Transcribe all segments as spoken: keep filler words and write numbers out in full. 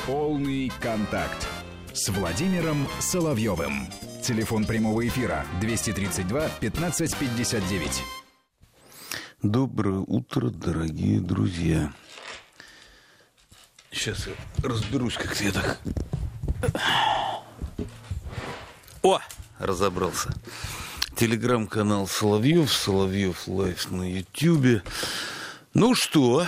Полный контакт с Владимиром Соловьевым. Телефон прямого эфира двести тридцать два пятнадцать пятьдесят девять. Доброе утро, дорогие друзья. Сейчас я разберусь, как я так... О, разобрался. Телеграм-канал Соловьев, Соловьев Лайф на Ютьюбе. Ну что,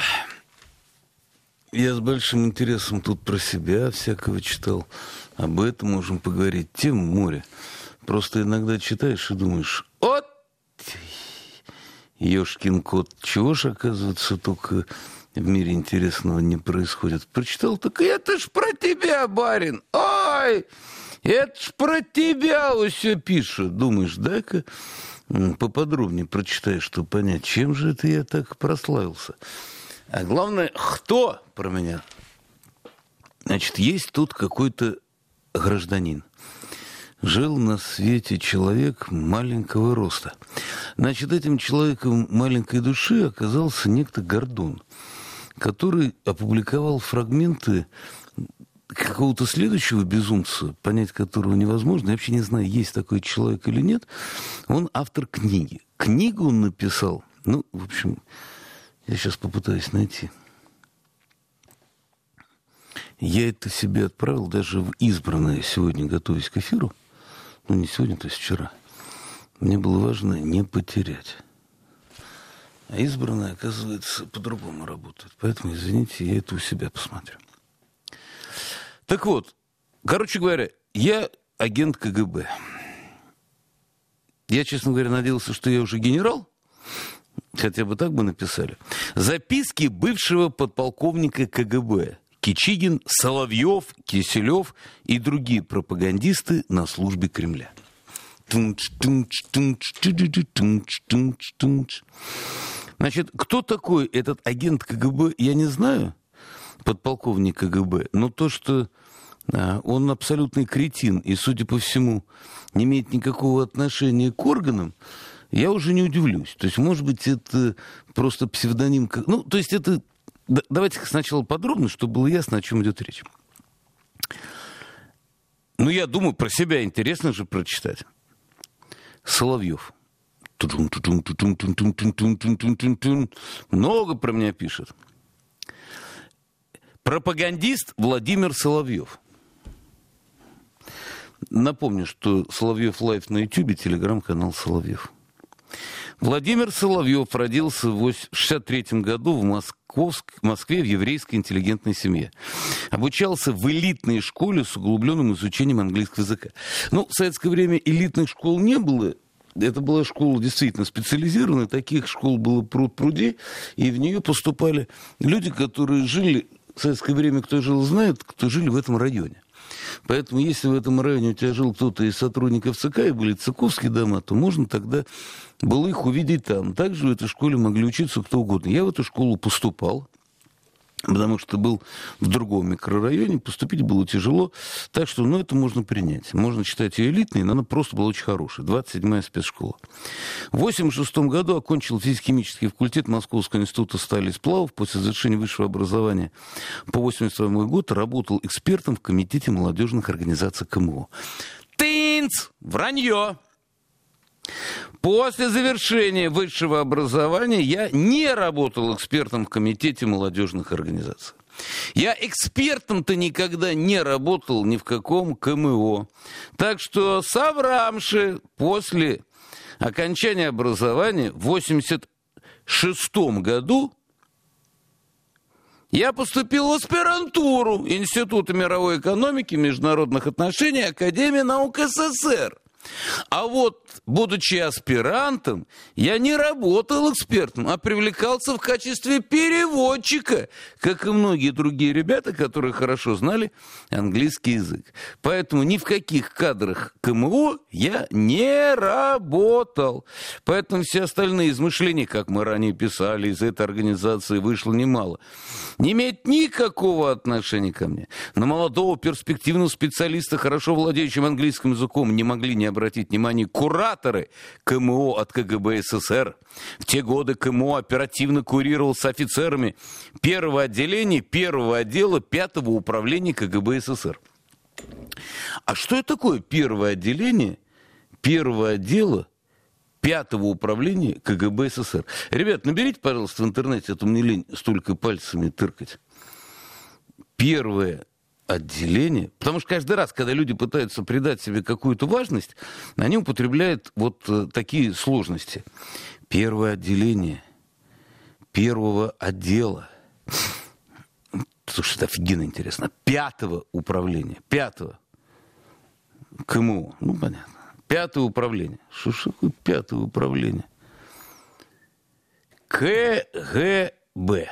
я с большим интересом тут про себя всякого читал. Об этом можем поговорить. Тем море. Просто иногда читаешь и думаешь, вот, ёшкин кот, чего ж, оказывается, только в мире интересного не происходит. Прочитал, так это ж про тебя, барин. Ой, это ж про тебя все пишут. Думаешь, дай-ка поподробнее прочитай, чтобы понять, чем же это я так прославился. А главное, кто про меня? Значит, есть тут какой-то гражданин. Жил на свете человек маленького роста. Значит, этим человеком маленькой души оказался некто Гордон, который опубликовал фрагменты какого-то следующего безумца, понять которого невозможно. Я вообще не знаю, есть такой человек или нет. Он автор книги. Книгу он написал. Ну, в общем, я сейчас попытаюсь найти. Я это себе отправил даже в избранное сегодня, готовясь к эфиру. Ну, не сегодня, то есть вчера. Мне было важно не потерять. А избранное, оказывается, по-другому работает. Поэтому, извините, я это у себя посмотрю. Так вот, короче говоря, я агент ка гэ бэ. Я, честно говоря, надеялся, что я уже генерал. Хотя бы так бы написали. Записки бывшего подполковника ка гэ бэ. Кичигин, Соловьев, Киселев и другие пропагандисты на службе Кремля. Значит, кто такой этот агент ка гэ бэ, я не знаю, подполковник ка гэ бэ, но то, что а, он абсолютный кретин и, судя по всему, не имеет никакого отношения к органам, я уже не удивлюсь. То есть, может быть, это просто псевдоним... Ну, то есть, это... Давайте сначала подробно, чтобы было ясно, о чем идет речь. Ну, я думаю, про себя интересно же прочитать. Соловьев. Много про меня пишет. Пропагандист Владимир Соловьев. Напомню, что Соловьев Лайф на Ютьюбе, телеграм-канал Соловьев. Владимир Соловьев родился в шестьдесят третьем году в Московск... Москве в еврейской интеллигентной семье. Обучался в элитной школе с углубленным изучением английского языка. Ну, в советское время элитных школ не было. Это была школа действительно специализированная. Таких школ было пруд-пруди. И в нее поступали люди, которые жили... В советское время кто жил, знает, кто жили в этом районе. Поэтому, если в этом районе у тебя жил кто-то из сотрудников ЦК, и были цыковские дома, то можно тогда было их увидеть там. Также в этой школе могли учиться кто угодно. Я в эту школу поступал, потому что был в другом микрорайоне, поступить было тяжело. Так что, ну, это можно принять. Можно считать ее элитной, но она просто была очень хорошая. двадцать седьмая спецшкола. В восемьдесят шестом году окончил физико-химический факультет Московского института стали и сплавов. После завершения высшего образования по восемьдесят восьмой год работал экспертом в Комитете молодежных организаций ка эм о. Тынц! Вранье! После завершения высшего образования я не работал экспертом в Комитете молодежных организаций. Я экспертом-то никогда не работал ни в каком ка эм о. Так что соврамши после окончания образования в восемьдесят шестом году я поступил в аспирантуру Института мировой экономики и международных отношений Академии наук эс эс эр. А вот, будучи аспирантом, я не работал экспертом, а привлекался в качестве переводчика, как и многие другие ребята, которые хорошо знали английский язык. Поэтому ни в каких кадрах ка эм о я не работал. Поэтому все остальные измышления, как мы ранее писали, из этой организации вышло немало, не имеют никакого отношения ко мне. На молодого перспективного специалиста, хорошо владеющего английским языком, не могли не обратиться обратить внимание, кураторы КМО от КГБ СССР. В те годы КМО оперативно курировал с офицерами первого отделения, первого отдела, пятого управления КГБ СССР. А что это такое первое отделение, первого отдела, пятого управления КГБ СССР? Ребят, наберите, пожалуйста, в интернете, а то мне лень столько пальцами тыркать. Первое отделение, потому что каждый раз, когда люди пытаются придать себе какую-то важность, они употребляют вот такие сложности. Первое отделение первого отдела. Слушай, это офигенно интересно. Пятого управления. Пятого. КМУ. Ну, понятно. Пятое управление. Что ж такое пятое управление? КГБ.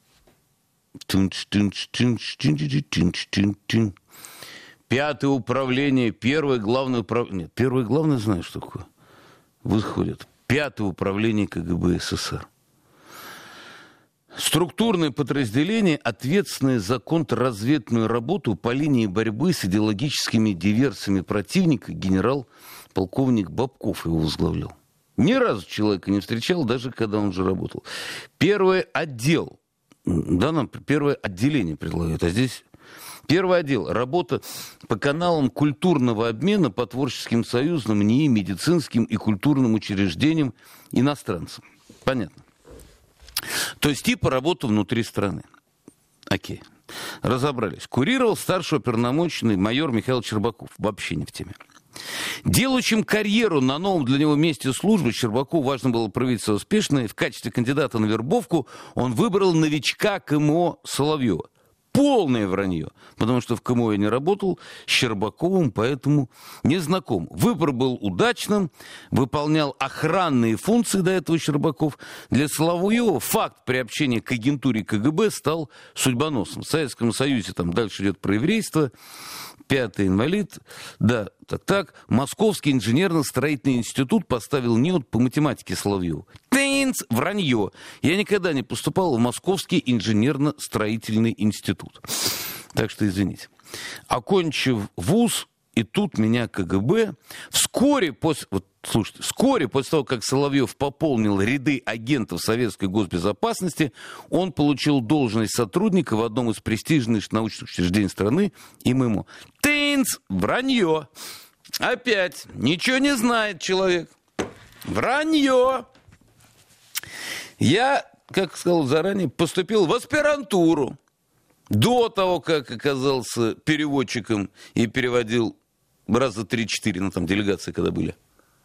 Пятое управление, первое главное управление. Нет, первое главное, знаю, что такое. Выходит. Пятое управление КГБ СССР. Структурное подразделение, ответственное за контрразведную работу по линии борьбы с идеологическими диверсиями противника, генерал-полковник Бабков его возглавлял. Ни разу человека не встречал, даже когда он уже работал. Первый отдел. Да, нам первое отделение предлагают, а здесь первый отдел. Работа по каналам культурного обмена по творческим союзам, НИИ, медицинским и культурным учреждениям иностранцам. Понятно. То есть типа работа внутри страны. Окей. Разобрались. Курировал старший оперуполномоченный майор Михаил Щербаков. Вообще не в теме. Делающим карьеру на новом для него месте службы Щербакову важно было проявить себя успешно. В качестве кандидата на вербовку он выбрал новичка КМО Соловьева. Полное вранье, потому что в КМО я не работал, с Щербаковым, поэтому не знаком. Выбор был удачным, выполнял охранные функции до этого Щербаков. Для Соловьева факт приобщения к агентуре КГБ стал судьбоносным. В Советском Союзе там дальше идет про еврейство. Пятый инвалид, да, так-так. Московский инженерно-строительный институт поставил неуд по математике Соловьеву. Тынц, вранье. Я никогда не поступал в Московский инженерно-строительный институт. Так что извините. Окончив вуз, и тут меня КГБ вскоре после... Вот, слушайте, вскоре после того, как Соловьев пополнил ряды агентов советской госбезопасности, он получил должность сотрудника в одном из престижных научных учреждений страны, и мы ему... Тынц! Вранье! Опять! Ничего не знает человек. Вранье! Я, как сказал заранее, поступил в аспирантуру. До того, как оказался переводчиком и переводил раза три-четыре, ну там делегации когда были.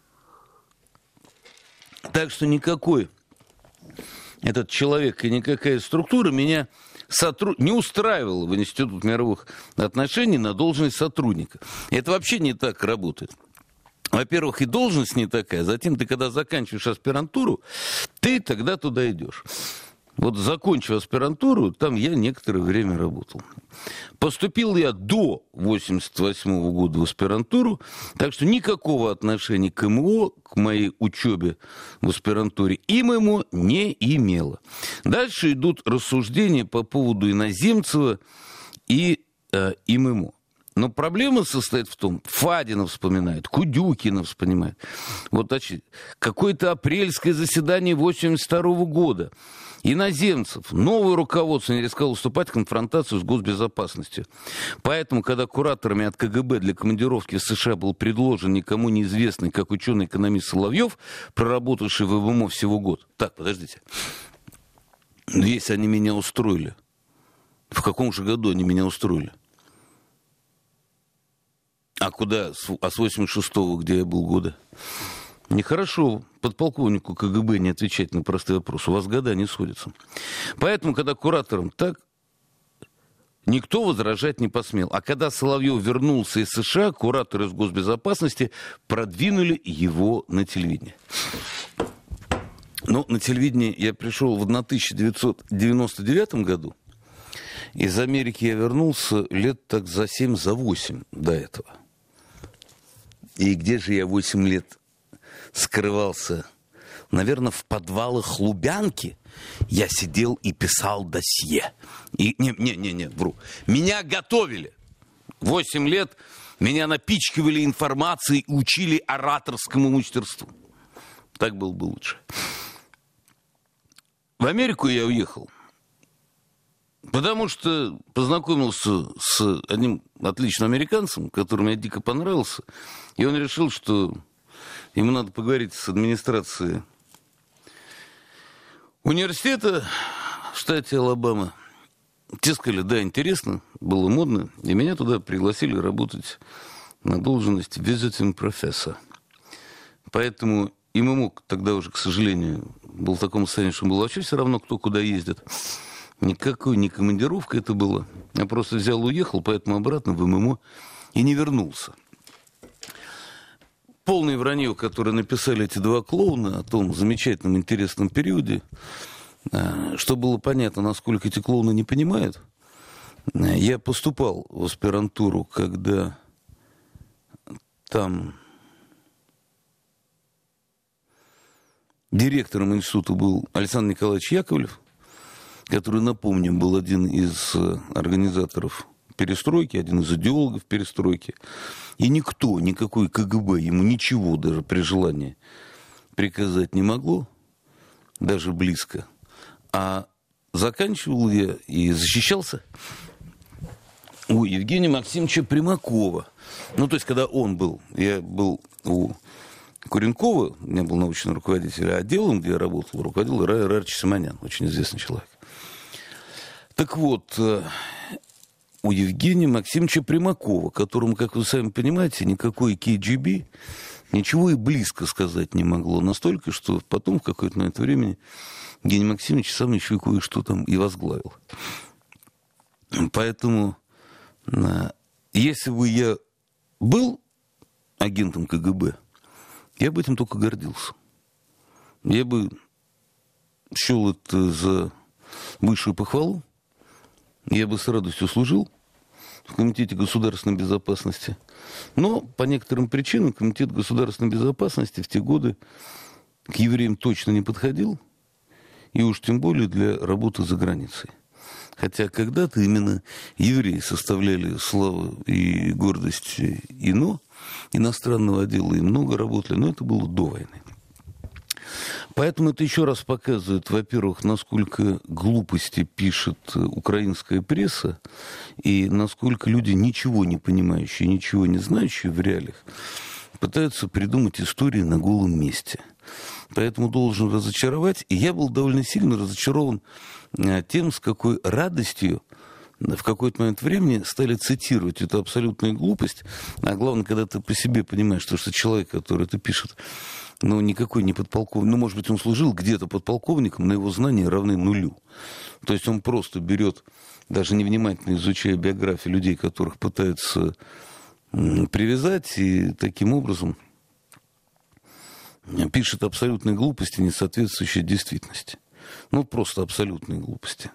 Так что никакой этот человек и никакая структура меня сотру... не устраивала в Институт мировых отношений на должность сотрудника. Это вообще не так работает. Во-первых, и должность не такая. Затем ты, когда заканчиваешь аспирантуру, ты тогда туда идешь. Вот закончив аспирантуру, там я некоторое время работал. Поступил я до восемьдесят восьмого года в аспирантуру, так что никакого отношения к МО, к моей учебе в аспирантуре, и МО не имело. Дальше идут рассуждения по поводу Иноземцева и э, ИМО. Но проблема состоит в том, Фадина вспоминает, Кудюкина вспоминает. Вот какое-то апрельское заседание восемьдесят второго года. Иноземцев, новое руководство не рисковало уступать в конфронтацию с госбезопасностью. Поэтому, когда кураторами от КГБ для командировки в США был предложен никому неизвестный, как ученый-экономист Соловьев, проработавший в ИМО всего год. Так, подождите. Но если они меня устроили, в каком же году они меня устроили? А куда? А с восемьдесят шестого, где я был, года? Нехорошо подполковнику КГБ не отвечать на простой вопрос. У вас года не сходятся. Поэтому, когда куратором так, никто возражать не посмел. А когда Соловьев вернулся из США, кураторы из госбезопасности продвинули его на телевидение. Но на телевидение я пришел в тысяча девятьсот девяносто девятом году. Из Америки я вернулся лет так за семь, за восемь до этого. И где же я восемь лет скрывался? Наверное, в подвалах Лубянки я сидел и писал досье. И, не, не, не, не, вру. Меня готовили. Восемь лет Меня напичкивали информацией, учили ораторскому мастерству. Так было бы лучше. В Америку я уехал, потому что познакомился с одним отличным американцем, который мне дико понравился, и он решил, что ему надо поговорить с администрацией университета в штате Алабама. Те сказали, да, интересно, было модно, и меня туда пригласили работать на должность visiting professor. Поэтому и мы мог тогда уже, к сожалению, был в таком состоянии, что было вообще все равно, кто куда ездит. Никакой не командировка это было. Я просто взял, уехал, поэтому обратно в ММО и не вернулся. Полное вранье, которое написали эти два клоуна о том замечательном, интересном периоде, чтобы было понятно, насколько эти клоуны не понимают. Я поступал в аспирантуру, когда там директором института был Александр Николаевич Яковлев, который, напомню, был один из организаторов перестройки, один из идеологов перестройки. И никто, никакой КГБ ему ничего даже при желании приказать не могло, даже близко. А заканчивал я и защищался у Евгения Максимовича Примакова. Ну, то есть, когда он был, я был у Куренкова, у меня был научный руководитель, а отделом, где я работал, руководил Рай Ирарович Симонян, очень известный человек. Так вот, у Евгения Максимовича Примакова, которому, как вы сами понимаете, никакой кей джи би ничего и близко сказать не могло. Настолько, что потом, в какое-то момент времени, Евгений Максимович сам еще и кое-что там и возглавил. Поэтому, если бы я был агентом КГБ, я бы этим только гордился. Я бы счел это за высшую похвалу. Я бы с радостью служил в Комитете государственной безопасности. Но по некоторым причинам Комитет государственной безопасности в те годы к евреям точно не подходил. И уж тем более для работы за границей. Хотя когда-то именно евреи составляли славу и гордость ИНО, иностранного отдела, и много работали, но это было до войны. Поэтому это еще раз показывает, во-первых, насколько глупости пишет украинская пресса, и насколько люди, ничего не понимающие, ничего не знающие в реалиях, пытаются придумать истории на голом месте. Поэтому должен разочаровать. И я был довольно сильно разочарован тем, с какой радостью в какой-то момент времени стали цитировать эту абсолютную глупость. А главное, когда ты по себе понимаешь, что, что человек, который это пишет, ну, никакой не подполковник, ну, может быть, он служил где-то подполковником, но его знания равны нулю. То есть он просто берет, даже невнимательно изучая биографии людей, которых пытаются привязать, и таким образом пишет абсолютные глупости, не соответствующие действительности. Ну, просто абсолютные глупости.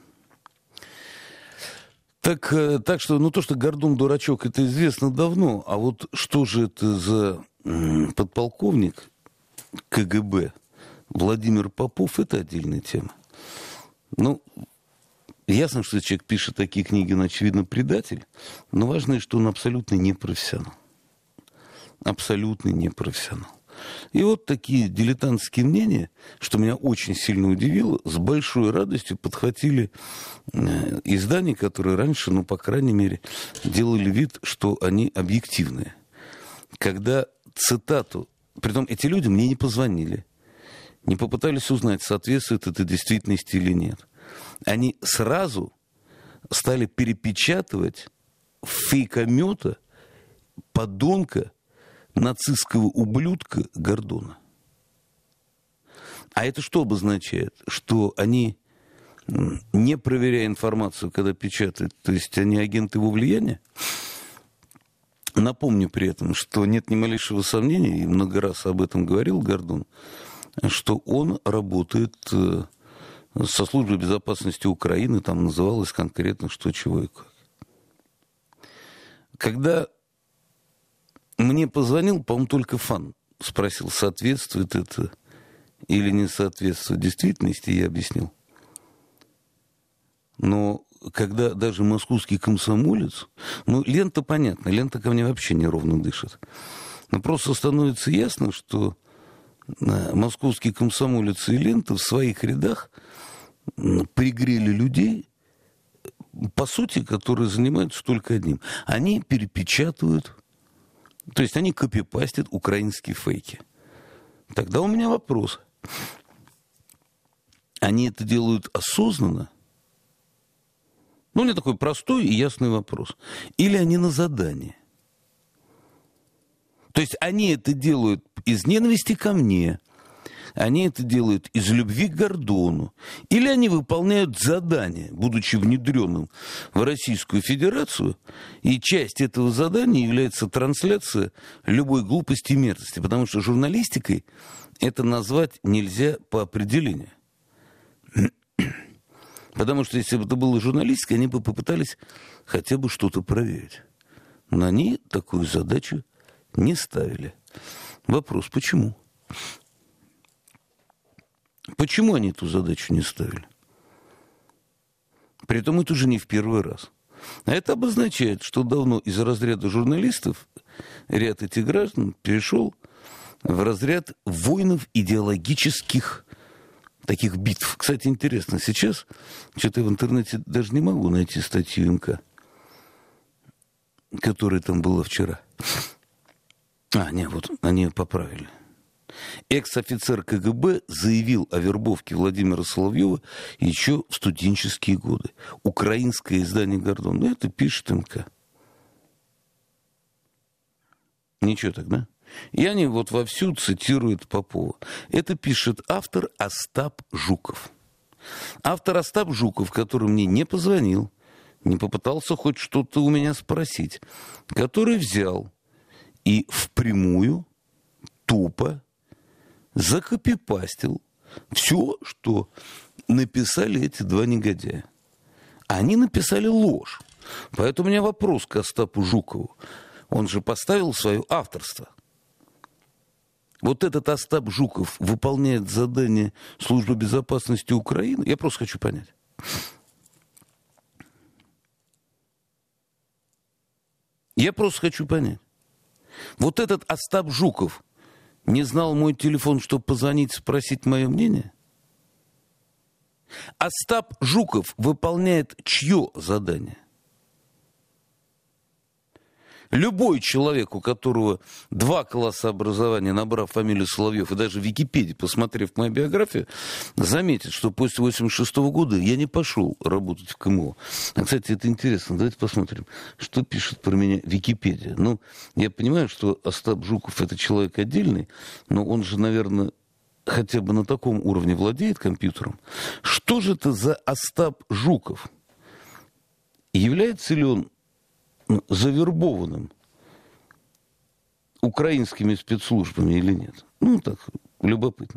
Так, так что, ну, то, что Гордон дурачок, это известно давно. А вот что же это за подполковник КГБ Владимир Попов, это отдельная тема. Ну, ясно, что человек пишет такие книги, он, очевидно, предатель. Но важно, что он абсолютно не профессионал. Абсолютно не профессионал. И вот такие дилетантские мнения, что меня очень сильно удивило, с большой радостью подхватили издания, которые раньше, ну, по крайней мере, делали вид, что они объективные. Когда цитату... Притом эти люди мне не позвонили, не попытались узнать, соответствует это действительности или нет. Они сразу стали перепечатывать фейкомета, подонка, нацистского ублюдка Гордона. А это что обозначает? Что они, не проверяя информацию, когда печатают, то есть они агенты его влияния? Напомню при этом, что нет ни малейшего сомнения, и много раз об этом говорил Гордон, что он работает со службой безопасности Украины, там называлось конкретно что, чего и как. Когда мне позвонил, по-моему, только Фан. Спросил, соответствует это или не соответствует действительности, я объяснил. Но когда даже московский комсомолец... Ну, лента понятна, лента ко мне вообще неровно дышит. Но просто становится ясно, что московские комсомолец и лента в своих рядах пригрели людей, по сути, которые занимаются только одним. Они перепечатывают, то есть они копипастят украинские фейки. Тогда у меня вопрос. Они это делают осознанно? Ну, у меня такой простой и ясный вопрос. Или они на задании? То есть они это делают из ненависти ко мне, они это делают из любви к Гордону, или они выполняют задание, будучи внедренным в Российскую Федерацию, и часть этого задания является трансляция любой глупости и мерзости, потому что журналистикой это назвать нельзя по определению. Потому что если бы это было журналистикой, они бы попытались хотя бы что-то проверить. Но они такую задачу не ставили. Вопрос, почему? Почему они эту задачу не ставили? Притом это уже не в первый раз. А это обозначает, что давно из разряда журналистов ряд этих граждан перешел в разряд воинов идеологических таких битв. Кстати, интересно, сейчас что-то я в интернете даже не могу найти статью эм ка, которая там была вчера. А, нет, вот они ее поправили. Экс-офицер ка гэ бэ заявил о вербовке Владимира Соловьева еще в студенческие годы. Украинское издание «Гордон». Ну, это пишет эм ка. Ничего так, да? И они вот вовсю цитируют Попова. Это пишет автор Остап Жуков. Автор Остап Жуков, который мне не позвонил, не попытался хоть что-то у меня спросить, который взял и впрямую, тупо закопипастил все, что написали эти два негодяя. Они написали ложь. Поэтому у меня вопрос к Остапу Жукову. Он же поставил свое авторство. Вот этот Остап Жуков выполняет задание Службы безопасности Украины? Я просто хочу понять. Я просто хочу понять. Вот этот Остап Жуков не знал мой телефон, чтобы позвонить, спросить мое мнение? Остап Жуков выполняет чье задание? Любой человек, у которого два класса образования, набрав фамилию Соловьев, и даже в Википедии, посмотрев мою биографию, заметит, что после восемьдесят шестого года я не пошел работать в ка эм о. А, кстати, это интересно. Давайте посмотрим, что пишет про меня Википедия. Ну, я понимаю, что Остап Жуков – это человек отдельный, но он же, наверное, хотя бы на таком уровне владеет компьютером. Что же это за Остап Жуков? Является ли он завербованным украинскими спецслужбами или нет? Ну, так, любопытно.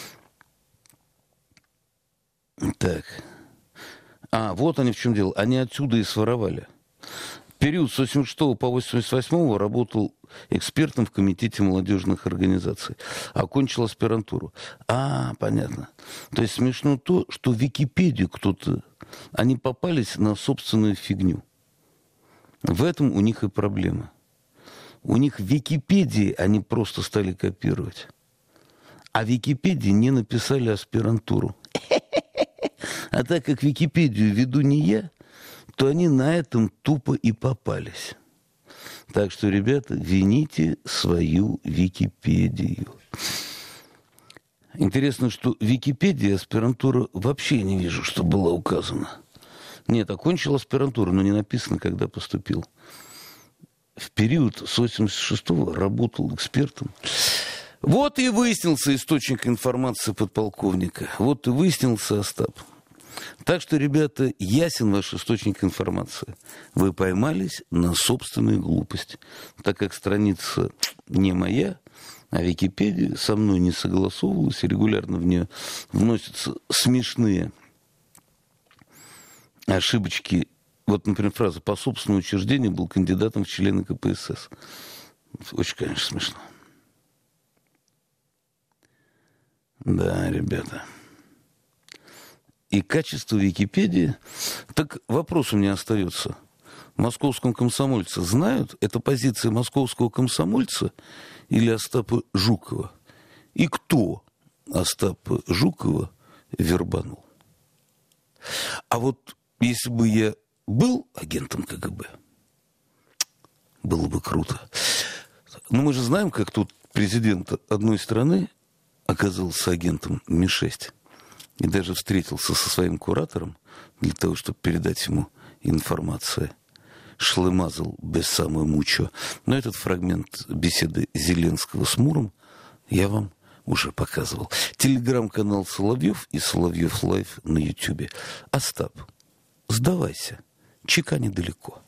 Так. А, вот они в чем дело. Они отсюда и своровали. В период с восемьдесят шестого по восемьдесят восьмой работал экспертом в Комитете молодежных организаций. Окончил аспирантуру. А, понятно. То есть смешно то, что в Википедию кто-то... Они попались на собственную фигню. В этом у них и проблема. У них в Википедии они просто стали копировать. А в Википедии не написали аспирантуру. А так как Википедию веду не я, то они на этом тупо и попались. Так что, ребята, вините свою Википедию. Интересно, что в Википедии аспирантура вообще не вижу, что была указана. Нет, окончил аспирантуру, но не написано, когда поступил. В период с восемьдесят шестого работал экспертом. Вот и выяснился источник информации подполковника. Вот и выяснился Остап. Так что, ребята, ясен ваш источник информации. Вы поймались на собственную глупость. Так как страница не моя, а Википедия со мной не согласовывалась, и регулярно в нее вносятся смешные ошибочки. Вот, например, фраза «по собственному учреждению был кандидатом в члены ка пэ эс эс». Очень, конечно, смешно. Да, ребята. и качество Википедии. Так вопрос у меня остается. Московском комсомольце знают, это позиция московского комсомольца или Остапа Жукова? И кто Остапа Жукова вербанул? А вот если бы я был агентом КГБ, было бы круто. Но мы же знаем, как тут президент одной страны оказался агентом Ми шесть и даже встретился со своим куратором для того, чтобы передать ему информацию. Шлемазал без самой мучо. Но этот фрагмент беседы Зеленского с Муром я вам уже показывал. Телеграм-канал Соловьев и Соловьев Лайв на Ютьюбе. Остап, сдавайся. ЧК недалеко.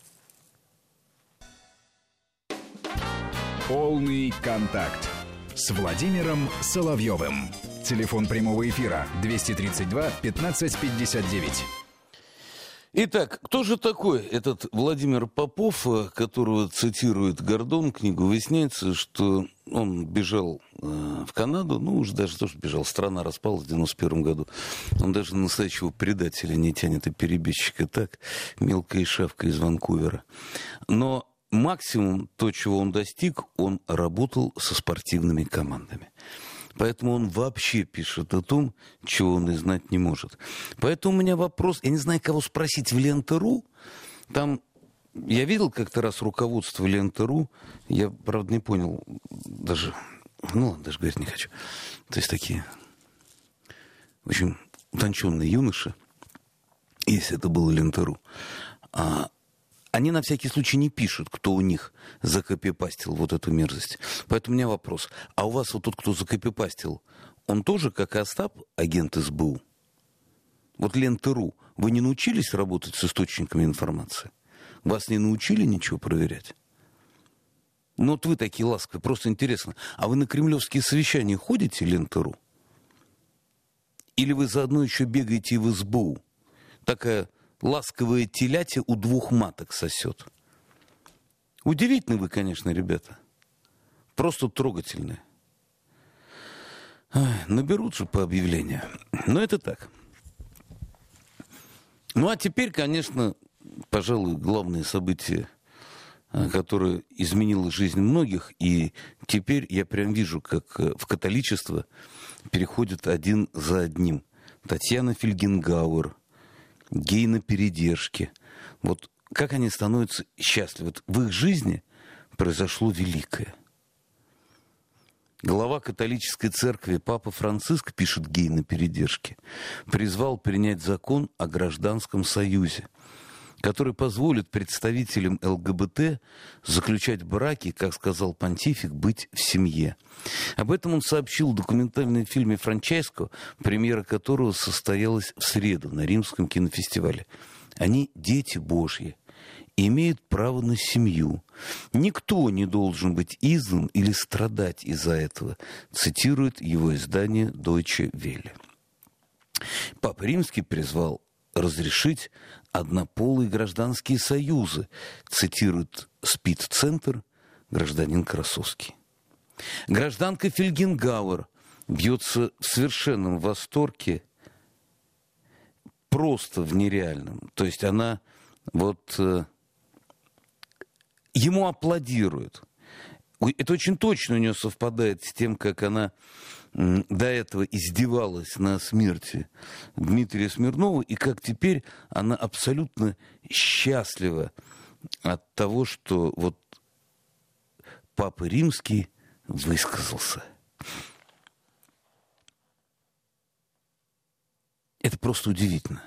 Полный контакт с Владимиром Соловьевым. Телефон прямого эфира двести тридцать два пятнадцать пятьдесят девять. Итак, кто же такой этот Владимир Попов, которого цитирует Гордон, книгу? Выясняется, что он бежал э, в Канаду, ну, уже даже то, что бежал, страна распалась в девяносто первом году. Он даже на настоящего предателя не тянет, и перебежчика так, мелкая шавка из Ванкувера. Но максимум, то, чего он достиг, он работал со спортивными командами. Поэтому он вообще пишет о том, чего он и знать не может. Поэтому у меня вопрос, я не знаю, кого спросить в Ленте.ру. Там, я видел как-то раз руководство Ленте.ру, я, правда, не понял, даже, ну ладно, даже говорить не хочу. То есть такие, в общем, утонченные юноши, если это было Ленте.ру, а они на всякий случай не пишут, кто у них закопипастил вот эту мерзость. Поэтому у меня вопрос. А у вас вот тот, кто закопипастил, он тоже, как и Остап, агент эс бэ у? Вот Лента.ру, вы не научились работать с источниками информации? Вас не научили ничего проверять? Ну вот вы такие ласковые, просто интересно. А вы на кремлевские совещания ходите, Лента.ру? Или вы заодно еще бегаете и в эс бэ у? Такая ласковая телятя у двух маток сосет. Удивительны вы, конечно, ребята. Просто трогательные. Ой, наберут же по объявлению. Но это так. Ну, а теперь, конечно, пожалуй, главное событие, которое изменило жизнь многих, и теперь я прям вижу, как в католичество переходят один за одним. Татьяна Фельгенгауэр, гей на передержке. Вот как они становятся счастливы. Вот в их жизни произошло великое. Глава католической церкви Папа Франциск, пишет гей на передержке, призвал принять закон о гражданском союзе, который позволит представителям эл гэ бэ тэ заключать браки, как сказал понтифик, быть в семье. Об этом он сообщил в документальном фильме Франческо, премьера которого состоялась в среду на Римском кинофестивале. Они дети Божьи и имеют право на семью. Никто не должен быть изгнан или страдать из-за этого, цитирует его издание Deutsche Welle. Папа Римский призвал разрешить однополые гражданские союзы, цитирует СПИД-центр гражданин Красовский. Гражданка Фельгенгауэр бьется в совершенном восторге, просто в нереальном. То есть она вот э, ему аплодирует. Это очень точно у нее совпадает с тем, как она м, до этого издевалась на смерти Дмитрия Смирнова, и как теперь она абсолютно счастлива от того, что вот Папа Римский высказался. Это просто удивительно.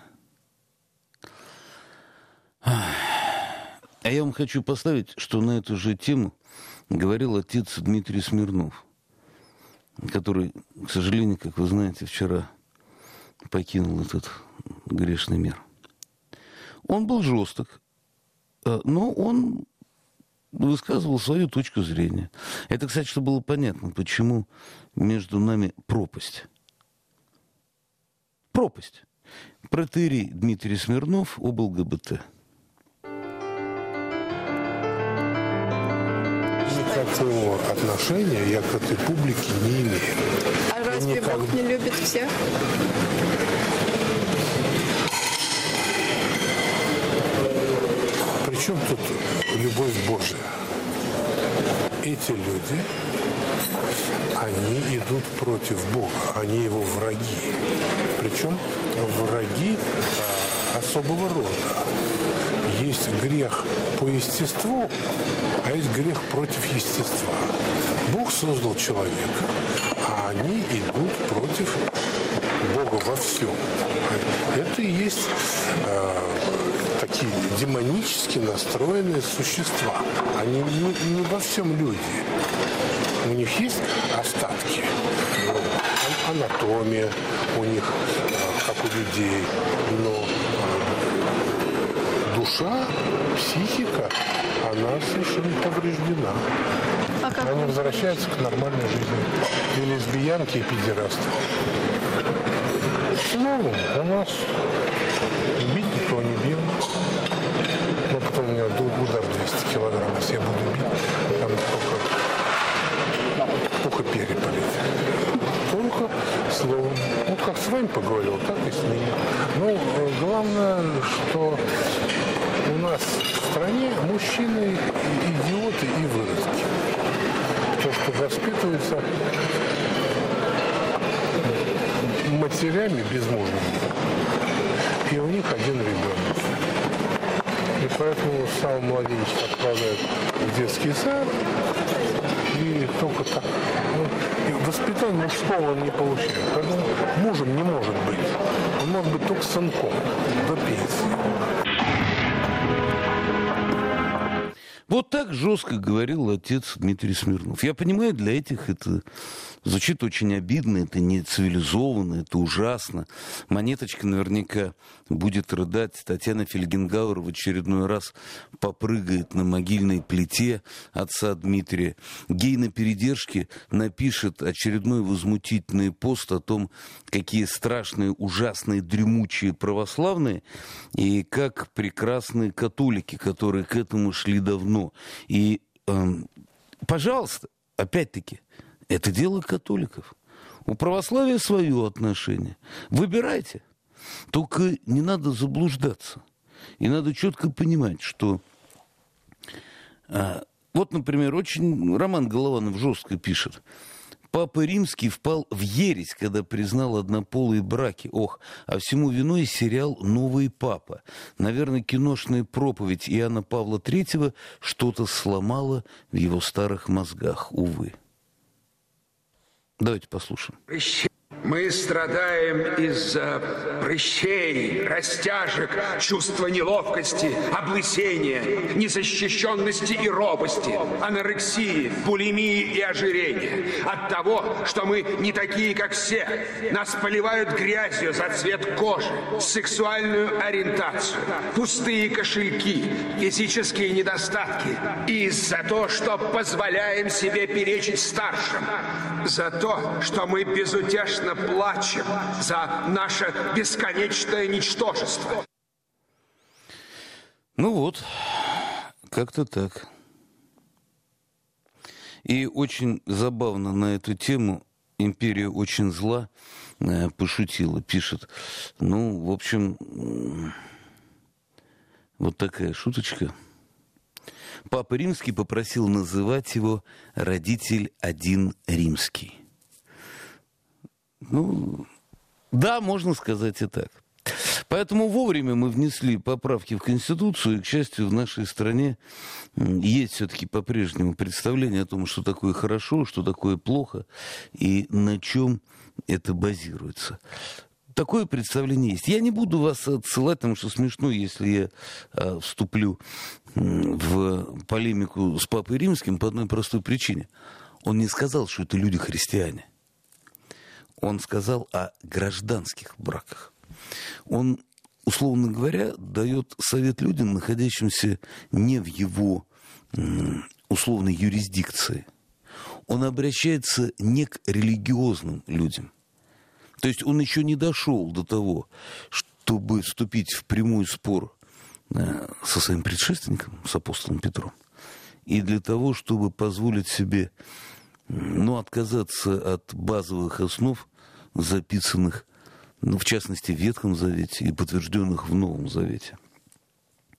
А я вам хочу поставить, что на эту же тему говорил отец Дмитрий Смирнов, который, к сожалению, как вы знаете, вчера покинул этот грешный мир. Он был жесток, но он высказывал свою точку зрения. Это, кстати, чтобы было понятно, почему между нами пропасть. Пропасть. Протоиерей Дмитрий Смирнов об эл гэ бэ тэ. Никакого отношения я к этой публике не имею. А разве Никак... Бог не любит всех? чем тут любовь Божия? Эти люди, они идут против Бога, они его враги. Причем враги а, особого рода. Есть грех по естеству, а есть грех против естества. Бог создал человека, а они идут против Бога во всем. Это и есть э, такие демонически настроенные существа. Они не, не во всем люди. У них есть остатки. Ну, анатомия у них, э, как у людей, но э, душа, психика, она совершенно повреждена. А как Они возвращаются к нормальной жизни. И лесбиянки, и педерасты. Ну, у нас бить никого не бил. Но потом у меня удар двести килограмм, если я буду бить, там только, только перья полетят. Только словом. Ну, как с вами поговорил, так и с ними. Ну, главное, что у нас в стране мужчины идиоты и выродки. То, что воспитывается матерями безмужними. И у них один ребенок. И поэтому самого младенчика отправляют в детский сад. И только так. Ну, и воспитание мужского он не получает. Поэтому мужем не может быть. Он может быть только сынком до пенсии. Вот так жестко говорил отец Дмитрий Смирнов. Я понимаю, для этих это звучит очень обидно, это не цивилизованно, это ужасно. Монеточка наверняка будет рыдать. Татьяна Фельгенгауэр в очередной раз попрыгает на могильной плите отца Дмитрия. Гей на передержке напишет очередной возмутительный пост о том, какие страшные, ужасные, дремучие православные и как прекрасные католики, которые к этому шли давно. И, э, пожалуйста, опять-таки, это дело католиков. У православия свое отношение. Выбирайте. Только не надо заблуждаться. И надо четко понимать, что... Э, вот, например, очень Роман Голованов жестко пишет. Папа Римский впал в ересь, когда признал однополые браки. Ох, а всему виной сериал «Новый папа». Наверное, киношная проповедь Иоанна Павла Третьего что-то сломала в его старых мозгах, увы. Давайте послушаем. Мы страдаем из-за прыщей, растяжек, чувства неловкости, облысения, незащищенности и робости, анорексии, булимии и ожирения. От того, что мы не такие, как все. Нас поливают грязью за цвет кожи, сексуальную ориентацию, пустые кошельки, физические недостатки. И за то, что позволяем себе перечить старшим. За то, что мы безутешно плачем за наше бесконечное ничтожество. Ну вот, как-то так. И очень забавно на эту тему «Империя очень зла» пошутила, пишет. Ну, в общем, вот такая шуточка. Папа Римский попросил называть его «Родитель один римский». Ну, да, можно сказать и так. Поэтому вовремя мы внесли поправки в Конституцию, и, к счастью, в нашей стране есть все-таки по-прежнему представление о том, что такое хорошо, что такое плохо, и на чем это базируется. Такое представление есть. Я не буду вас отсылать, потому что смешно, если я а, вступлю в полемику с Папой Римским по одной простой причине. Он не сказал, что это люди-христиане. Он сказал о гражданских браках. Он, условно говоря, дает совет людям, находящимся не в его условной юрисдикции. Он обращается не к религиозным людям. То есть он еще не дошел до того, чтобы вступить в прямой спор со своим предшественником, с апостолом Петром, и для того, чтобы позволить себе, ну, отказаться от базовых основ, записанных, ну, в частности, в Ветхом Завете и подтвержденных в Новом Завете.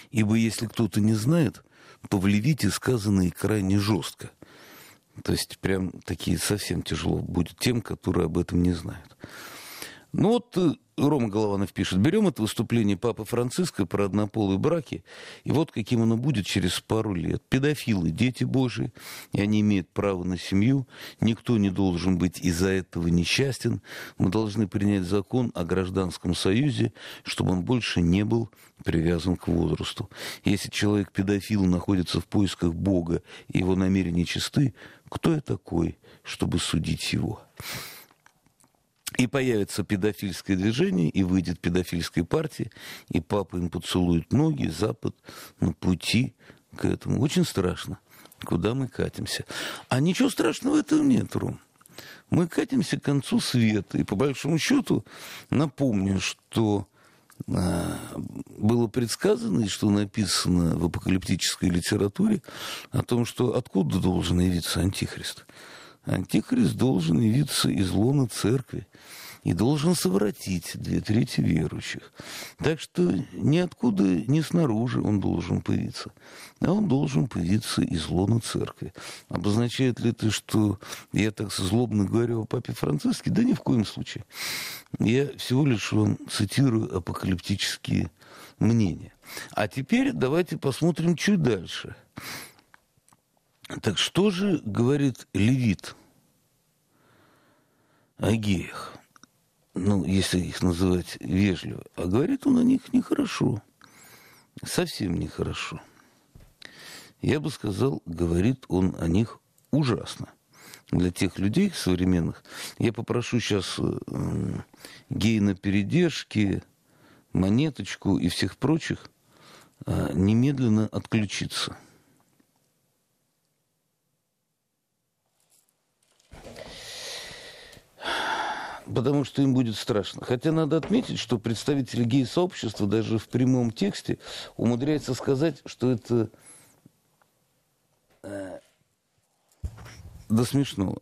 Ибо если кто-то не знает, то в Левите сказано и крайне жестко. То есть прям такие совсем тяжело будет тем, которые об этом не знают. Ну вот Рома Голованов пишет: берем это выступление Папы Франциска про однополые браки, и вот каким оно будет через пару лет. Педофилы – дети Божии, и они имеют право на семью. Никто не должен быть из-за этого несчастен. Мы должны принять закон о гражданском союзе, чтобы он больше не был привязан к возрасту. Если человек педофил находится в поисках Бога, и его намерения чисты, кто я такой, чтобы судить его? И появится педофильское движение, и выйдет педофильская партия, и папа им поцелует ноги, Запад на пути к этому. Очень страшно, куда мы катимся. А ничего страшного в этом нет, Ром. Мы катимся к концу света. И по большому счету напомню, что а, было предсказано, и что написано в апокалиптической литературе о том, что откуда должен явиться Антихрист. Антихрист должен явиться из лона церкви и должен совратить две трети верующих. Так что ниоткуда, ни снаружи он должен появиться, а он должен появиться из лона церкви. Обозначает ли это, что я так злобно говорю о Папе Франциске? Да ни в коем случае. Я всего лишь вам цитирую апокалиптические мнения. А теперь давайте посмотрим чуть дальше. Так что же говорит Левит о геях? Ну, если их называть вежливо. А говорит он о них нехорошо. Совсем нехорошо. Я бы сказал, говорит он о них ужасно. Для тех людей современных. Я попрошу сейчас э, геи на передержке, Монеточку и всех прочих э, немедленно отключиться. Потому что им будет страшно. Хотя надо отметить, что представители гей-сообщества даже в прямом тексте умудряются сказать, что это э, до смешного.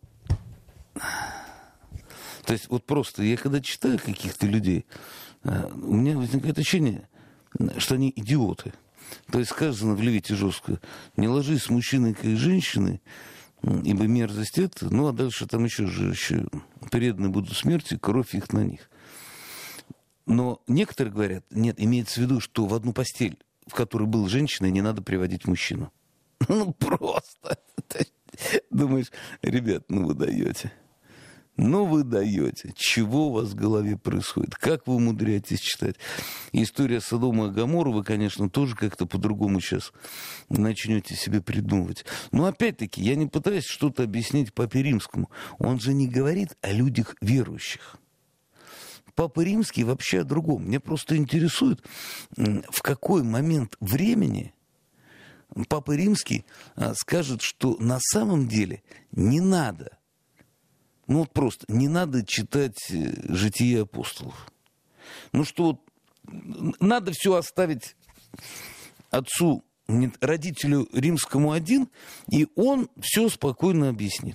То есть вот просто я когда читаю каких-то людей, э, у меня возникает ощущение, что они идиоты. То есть сказано в Левите жестко: не ложись с мужчиной, как женщиной, ибо мерзость это, ну а дальше там еще же еще преданы будут смерти, кровь их на них. Но некоторые говорят, нет, имеется в виду, что в одну постель, в которой была женщина, не надо приводить мужчину. Ну просто. Думаешь, ребят, ну вы даете. Ну вы даете. Чего у вас в голове происходит? Как вы умудряетесь читать? История Содома и Гоморры вы, конечно, тоже как-то по-другому сейчас начнете себе придумывать. Но опять-таки, я не пытаюсь что-то объяснить Папе Римскому. Он же не говорит о людях верующих. Папа Римский вообще о другом. Мне просто интересует, в какой момент времени Папа Римский скажет, что на самом деле не надо. Ну вот просто не надо читать «Жития апостолов». Ну что вот надо все оставить отцу, родителю римскому один, и он все спокойно объяснит.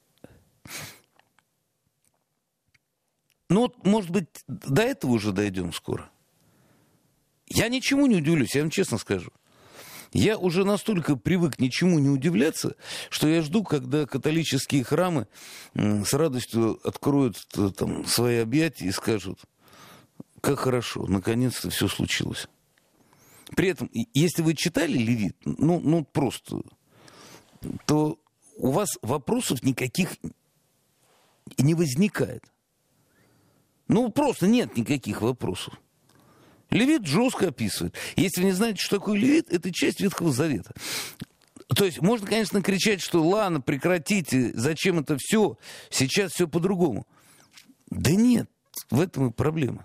Ну вот, может быть, до этого уже дойдем скоро. Я ничему не удивлюсь, я вам честно скажу. Я уже настолько привык ничему не удивляться, что я жду, когда католические храмы с радостью откроют там свои объятия и скажут: как хорошо, наконец-то все случилось. При этом, если вы читали Левит, ну, ну просто, то у вас вопросов никаких не возникает. Ну, просто нет никаких вопросов. Левит жестко описывает. Если вы не знаете, что такое Левит, это часть Ветхого Завета. То есть можно, конечно, кричать, что ладно, прекратите, зачем это все, сейчас все по-другому. Да нет, в этом и проблема.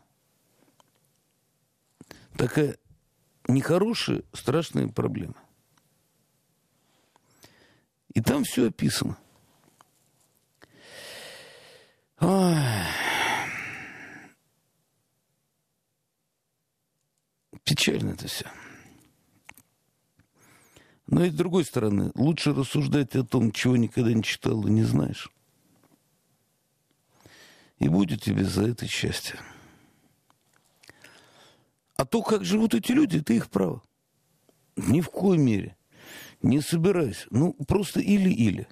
Такая нехорошая, страшная проблема. И там все описано. Ой. Печально это все. Но и с другой стороны, лучше рассуждать о том, чего никогда не читал и не знаешь. И будет тебе за это счастье. А то, как живут эти люди, это их право. Ни в коей мере. Не собираюсь. Ну, просто или-или.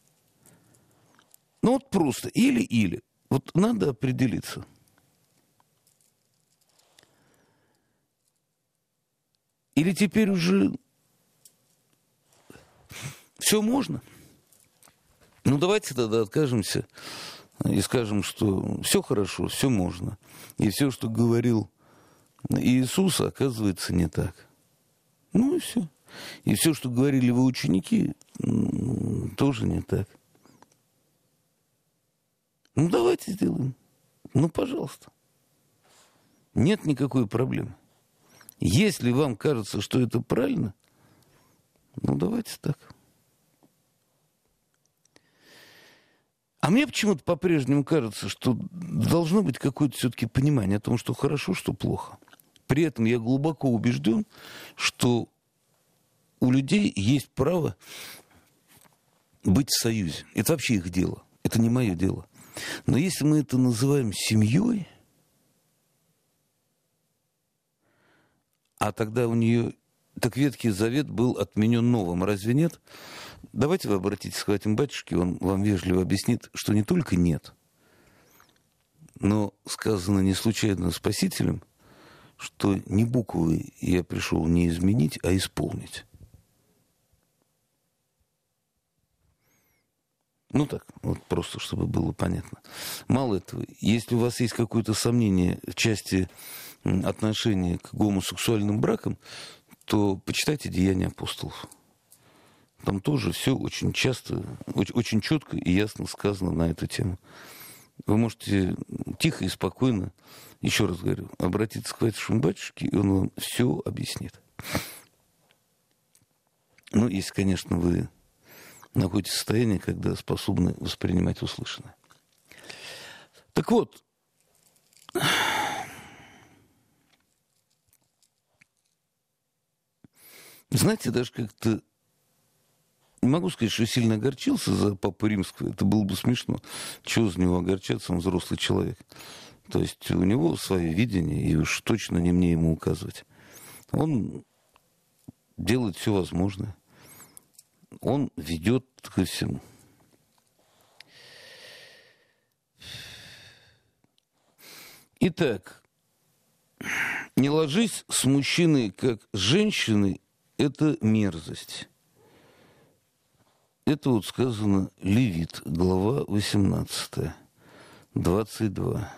Ну, вот просто или-или. Вот надо определиться. Или теперь уже все можно? Ну, давайте тогда откажемся и скажем, что все хорошо, все можно. И все, что говорил Иисус, оказывается не так. Ну и все. И все, что говорили его ученики, тоже не так. Ну, давайте сделаем. Ну, пожалуйста. Нет никакой проблемы. Если вам кажется, что это правильно, ну, давайте так. А мне почему-то по-прежнему кажется, что должно быть какое-то все-таки понимание о том, что хорошо, что плохо. При этом я глубоко убежден, что у людей есть право быть в союзе. Это вообще их дело. Это не мое дело. Но если мы это называем семьей, а тогда у нее... Так Ветхий Завет был отменен новым, разве нет? Давайте вы обратитесь к этим батюшке, он вам вежливо объяснит, что не только нет, но сказано не случайно Спасителем, что не буквы я пришел не изменить, а исполнить. Ну так, вот просто, чтобы было понятно. Мало этого, если у вас есть какое-то сомнение в части отношения к гомосексуальным бракам, то почитайте «Деяния апостолов». Там тоже все очень часто, очень, очень четко и ясно сказано на эту тему. Вы можете тихо и спокойно, еще раз говорю, обратиться к вашему батюшке, и он вам все объяснит. Ну, если, конечно, вы находитесь в состоянии, когда способны воспринимать услышанное. Так вот, знаете, даже как-то не могу сказать, что сильно огорчился за Папу Римского. Это было бы смешно. Чего за него огорчаться, он взрослый человек. То есть у него свое видение, и уж точно не мне ему указывать. Он делает все возможное. Он ведет ко всему. Итак, не ложись с мужчиной, как с женщиной, это мерзость. Это вот сказано Левит, глава восемнадцатая, двадцать два.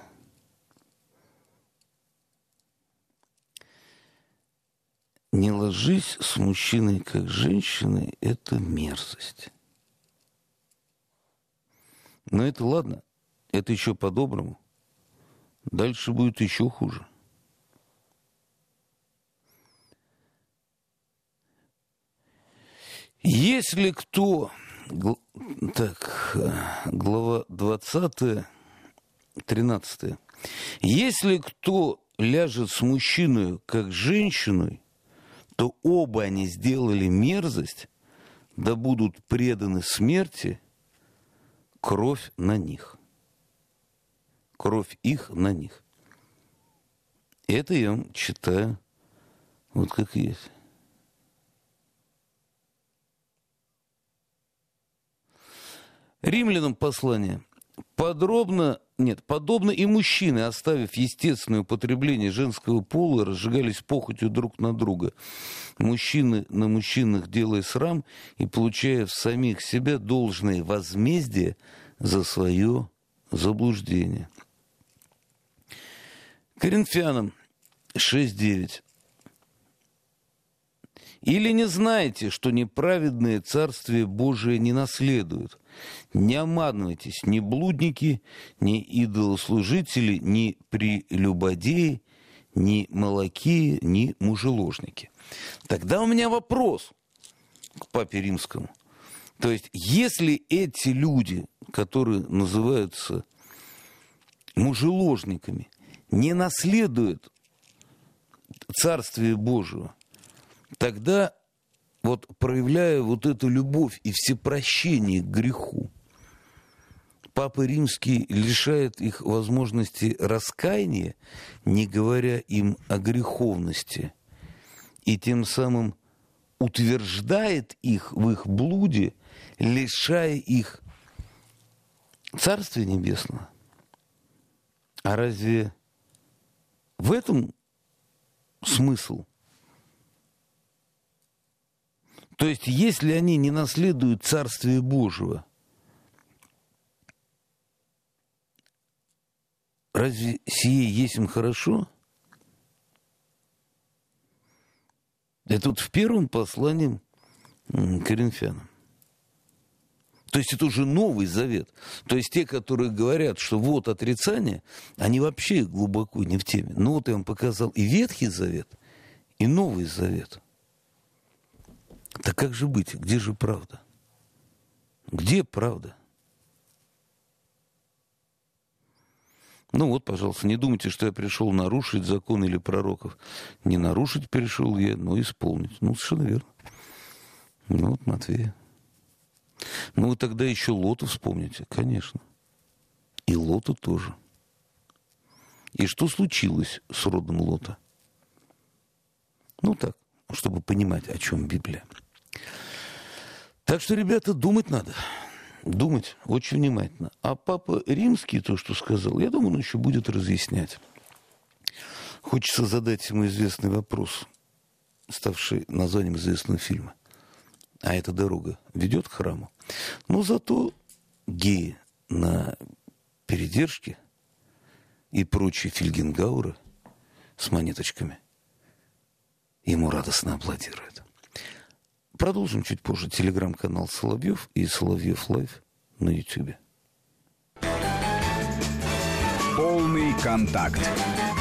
Не ложись с мужчиной, как с женщиной, это мерзость. Но это ладно, это еще по-доброму. Дальше будет еще хуже. Если кто... Так, глава двадцатая, тринадцатая. Если кто ляжет с мужчиной, как с женщиной, то оба они сделали мерзость, да будут преданы смерти, кровь на них. Кровь их на них. Это я вам читаю вот как есть. Римлянам послание. Подробно, нет, подобно и мужчины, оставив естественное употребление женского пола, разжигались похотью друг на друга. Мужчины на мужчинах делая срам и получая в самих себя должное возмездие за свое заблуждение. Коринфянам шесть девять. Или не знаете, что неправедное Царствие Божие не наследуют? Не обманывайтесь, ни блудники, ни идолослужители, ни прелюбодеи, ни молокии, ни мужеложники. Тогда у меня вопрос к Папе Римскому. То есть, если эти люди, которые называются мужеложниками, не наследуют Царствие Божие, тогда, вот проявляя вот эту любовь и всепрощение к греху, Папа Римский лишает их возможности раскаяния, не говоря им о греховности, и тем самым утверждает их в их блуде, лишая их Царствия Небесного. А разве в этом смысл? То есть, если они не наследуют Царствие Божьего, разве сие есть им хорошо? Это вот в первом послании к Коринфянам. То есть это уже Новый Завет. То есть те, которые говорят, что вот отрицание, они вообще глубоко не в теме. Ну вот я вам показал и Ветхий Завет, и Новый Завет. Так как же быть? Где же правда? Где правда? Ну вот, пожалуйста, не думайте, что я пришел нарушить закон или пророков. Не нарушить пришел я, но исполнить. Ну, совершенно верно. Ну вот, Матфея. Ну, вы тогда еще Лота вспомните, конечно. И Лота тоже. И что случилось с родом Лота? Ну, так, чтобы понимать, о чем Библия. Так что, ребята, думать надо. Думать очень внимательно. А Папа Римский, то, что сказал, я думаю, он еще будет разъяснять. Хочется задать ему известный вопрос, ставший названием известного фильма. А эта дорога ведет к храму. Но зато геи на передержке и прочие фельгенгауры с монеточками ему радостно аплодируют. Продолжим чуть позже. Телеграм-канал Соловьев и Соловьев Лайв на Ютьюбе. Полный контакт.